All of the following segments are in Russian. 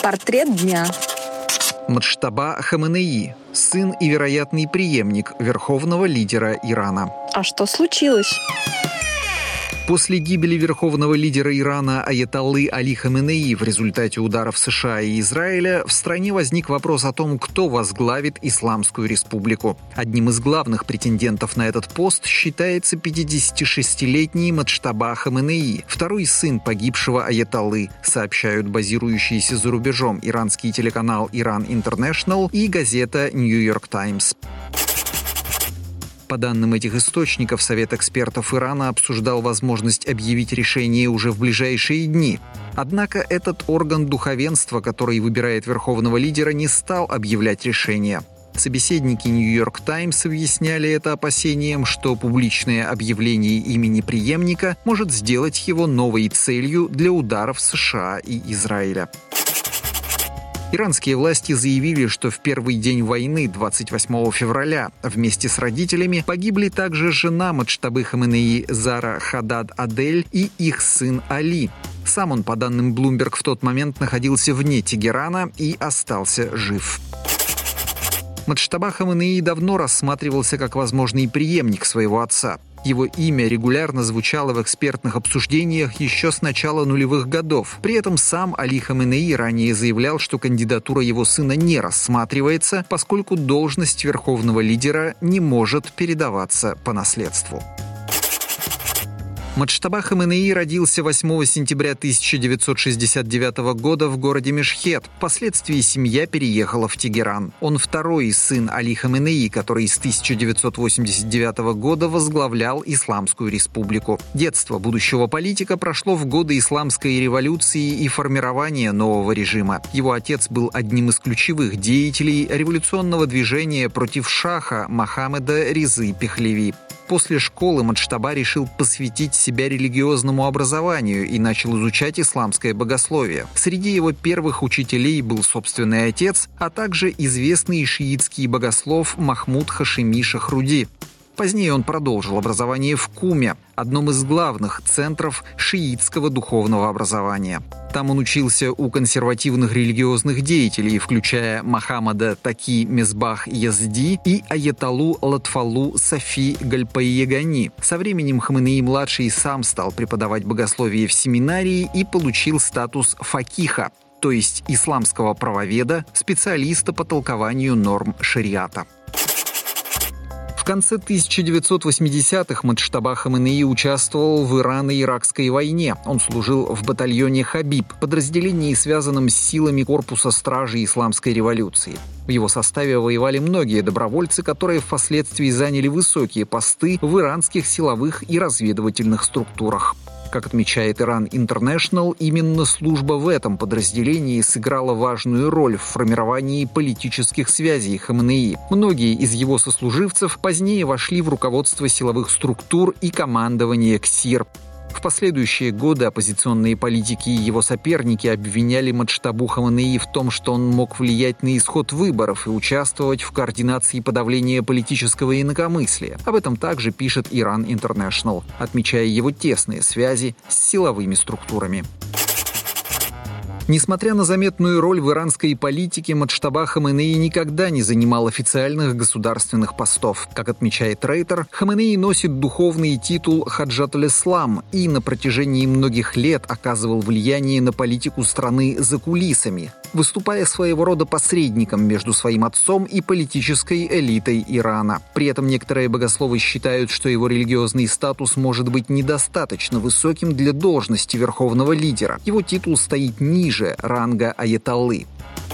Портрет дня. Маджтаба Хаменеи, сын и вероятный преемник верховного лидера Ирана. А что случилось? После гибели верховного лидера Ирана аятоллы Али Хаменеи в результате ударов США и Израиля в стране возник вопрос о том, кто возглавит Исламскую республику. Одним из главных претендентов на этот пост считается 56-летний Маджтаба Хаменеи, второй сын погибшего аятоллы, сообщают базирующийся за рубежом иранский телеканал «Иран Интернешнл» и газета «Нью-Йорк Таймс». По данным этих источников, Совет экспертов Ирана обсуждал возможность объявить решение уже в ближайшие дни. Однако этот орган духовенства, который выбирает верховного лидера, не стал объявлять решение. Собеседники «Нью-Йорк Таймс» объясняли это опасением, что публичное объявление имени преемника может сделать его новой целью для ударов США и Израиля. Иранские власти заявили, что в первый день войны, 28 февраля, вместе с родителями погибли также жена Маджтабы Хаменеи Зара Хадад-Адель и их сын Али. Сам он, по данным Bloomberg, в тот момент находился вне Тегерана и остался жив. Маджтаба Хаменеи давно рассматривался как возможный преемник своего отца. Его имя регулярно звучало в экспертных обсуждениях еще с начала нулевых годов. При этом сам Али Хаменеи ранее заявлял, что кандидатура его сына не рассматривается, поскольку должность верховного лидера не может передаваться по наследству. Маджтаба Хаменеи родился 8 сентября 1969 года в городе Мешхед. Впоследствии семья переехала в Тегеран. Он второй сын Али Хаменеи, который с 1989 года возглавлял Исламскую республику. Детство будущего политика прошло в годы исламской революции и формирования нового режима. Его отец был одним из ключевых деятелей революционного движения против шаха Мохаммеда Резы Пехлеви. После школы Маджтаба решил посвятить себя религиозному образованию и начал изучать исламское богословие. Среди его первых учителей был собственный отец, а также известный шиитский богослов Махмуд Хашеми Шахруди. Позднее он продолжил образование в Куме, одном из главных центров шиитского духовного образования. Там он учился у консервативных религиозных деятелей, включая Мохаммада Таки Мезбах Язди и аятоллу Латфалу Софи Гальпайегани. Со временем Хаменеи-младший сам стал преподавать богословие в семинарии и получил статус факиха, то есть исламского правоведа, специалиста по толкованию норм шариата. В конце 1980-х Маджтаба Хаменеи участвовал в Ирано-Иракской войне. Он служил в батальоне «Хабиб», подразделении, связанном с силами корпуса стражи Исламской революции. В его составе воевали многие добровольцы, которые впоследствии заняли высокие посты в иранских силовых и разведывательных структурах. Как отмечает Иран Интернешнл, именно служба в этом подразделении сыграла важную роль в формировании политических связей Хаменеи. Многие из его сослуживцев позднее вошли в руководство силовых структур и командование КСИР. В последующие годы оппозиционные политики и его соперники обвиняли Маджтабу Хаменеи в том, что он мог влиять на исход выборов и участвовать в координации подавления политического инакомыслия. Об этом также пишет Иран Интернешнл, отмечая его тесные связи с силовыми структурами. Несмотря на заметную роль в иранской политике, Маджтаба Хаменеи никогда не занимал официальных государственных постов. Как отмечает Рейтер, Хаменеи носит духовный титул Хаджатуль-Ислам и на протяжении многих лет оказывал влияние на политику страны за кулисами, выступая своего рода посредником между своим отцом и политической элитой Ирана. При этом некоторые богословы считают, что его религиозный статус может быть недостаточно высоким для должности верховного лидера. Его титул стоит ниже ранга аятоллы.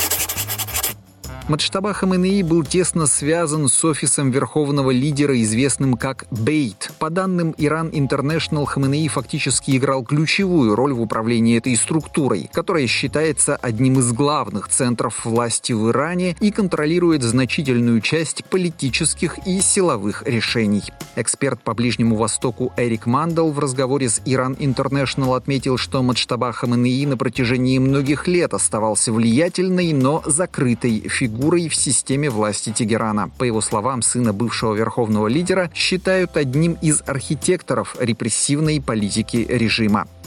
Маджтаба Хаменеи был тесно связан с офисом верховного лидера, известным как Бейт. По данным Иран Интернешнл, Хаменеи фактически играл ключевую роль в управлении этой структурой, которая считается одним из главных центров власти в Иране и контролирует значительную часть политических и силовых решений. Эксперт по Ближнему Востоку Эрик Мандел в разговоре с Иран Интернешнл отметил, что Маджтаба Хаменеи на протяжении многих лет оставался влиятельной, но закрытой фигурой в системе власти Тегерана. По его словам, сына бывшего верховного лидера считают одним из архитекторов репрессивной политики режима.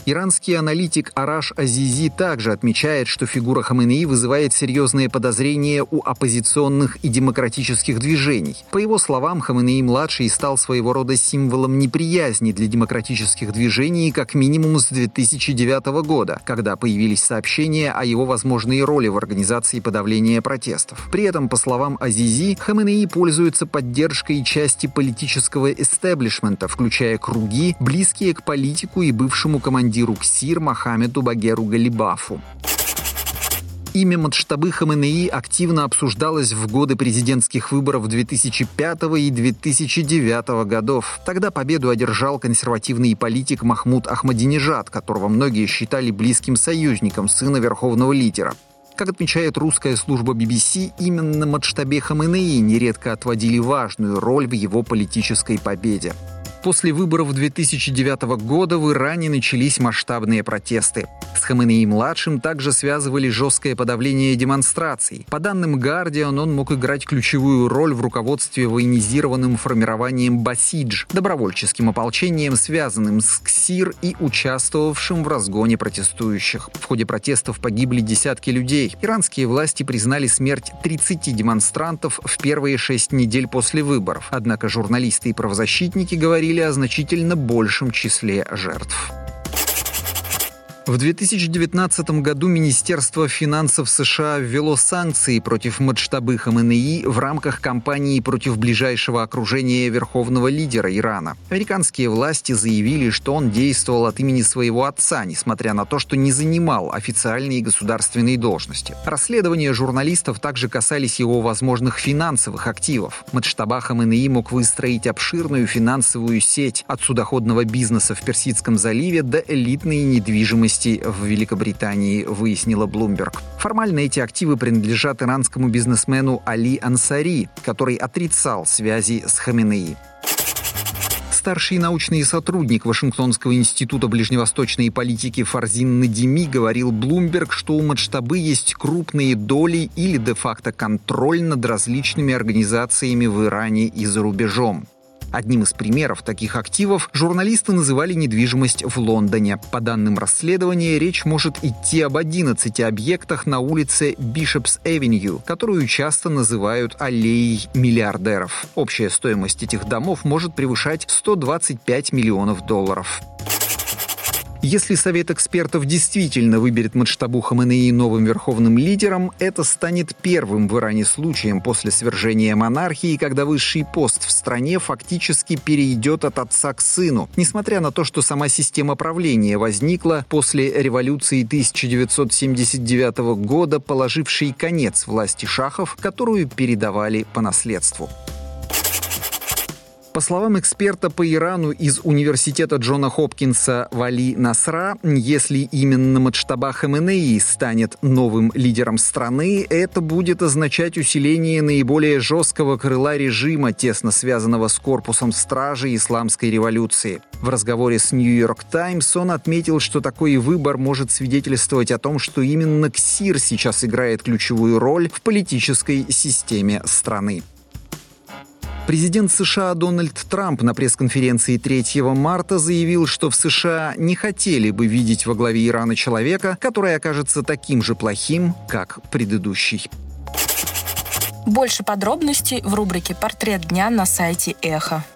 Иранский аналитик Араш Азизи также отмечает, что фигура Хаменеи вызывает серьезные подозрения у оппозиционных и демократических движений. По его словам, Хаменеи-младший стал своего рода символом неприязни для демократических движений как минимум с 2009 года, когда появились сообщения о его возможной роли в организации подавления протестов. При этом, по словам Азизи, Хаменеи пользуется поддержкой части политического эстеблишмента, включая круги, близкие к политику и бывшему командиру КСИР Мохаммеду Багеру Галибафу. Имя Муджтабы Хаменеи активно обсуждалось в годы президентских выборов 2005 и 2009 годов. Тогда победу одержал консервативный политик Махмуд Ахмадинежад, которого многие считали близким союзником сына верховного лидера. Как отмечает русская служба BBC, именно Муджтабе Хаменеи нередко отводили важную роль в его политической победе. После выборов 2009 года в Иране начались масштабные протесты. С Хаменеи-младшим также связывали жесткое подавление демонстраций. По данным Guardian, он мог играть ключевую роль в руководстве военизированным формированием Басидж, добровольческим ополчением, связанным с КСИР и участвовавшим в разгоне протестующих. В ходе протестов погибли десятки людей. Иранские власти признали смерть 30 демонстрантов в первые 6 недель после выборов. Однако журналисты и правозащитники говорили о значительно большем числе жертв. В 2019 году Министерство финансов США ввело санкции против Муджтабы Хаменеи в рамках кампании против ближайшего окружения верховного лидера Ирана. Американские власти заявили, что он действовал от имени своего отца, несмотря на то, что не занимал официальные государственные должности. Расследования журналистов также касались его возможных финансовых активов. Муджтаба Хаменеи мог выстроить обширную финансовую сеть от судоходного бизнеса в Персидском заливе до элитной недвижимости в Великобритании, выяснила Bloomberg. Формально эти активы принадлежат иранскому бизнесмену Али Ансари, который отрицал связи с Хаменеи. Старший научный сотрудник Вашингтонского института ближневосточной политики Фарзин Надими говорил Bloomberg, что у Муджтабы есть крупные доли или де-факто контроль над различными организациями в Иране и за рубежом. Одним из примеров таких активов журналисты называли недвижимость в Лондоне. По данным расследования, речь может идти об 11 объектах на улице Бишопс-Эвенью, которую часто называют аллеей миллиардеров. Общая стоимость этих домов может превышать $125 миллионов. Если Совет экспертов действительно выберет Муджтабу Хаменеи новым верховным лидером, это станет первым в Иране случаем после свержения монархии, когда высший пост в стране фактически перейдет от отца к сыну, несмотря на то, что сама система правления возникла после революции 1979 года, положившей конец власти шахов, которую передавали по наследству. По словам эксперта по Ирану из университета Джона Хопкинса Вали Насра, если именно Муджтаба Хаменеи станет новым лидером страны, это будет означать усиление наиболее жесткого крыла режима, тесно связанного с корпусом стражи исламской революции. В разговоре с New York Times он отметил, что такой выбор может свидетельствовать о том, что именно КСИР сейчас играет ключевую роль в политической системе страны. Президент США Дональд Трамп на пресс-конференции 3 марта заявил, что в США не хотели бы видеть во главе Ирана человека, который окажется таким же плохим, как предыдущий. Больше подробностей в рубрике «Портрет дня» на сайте Эхо.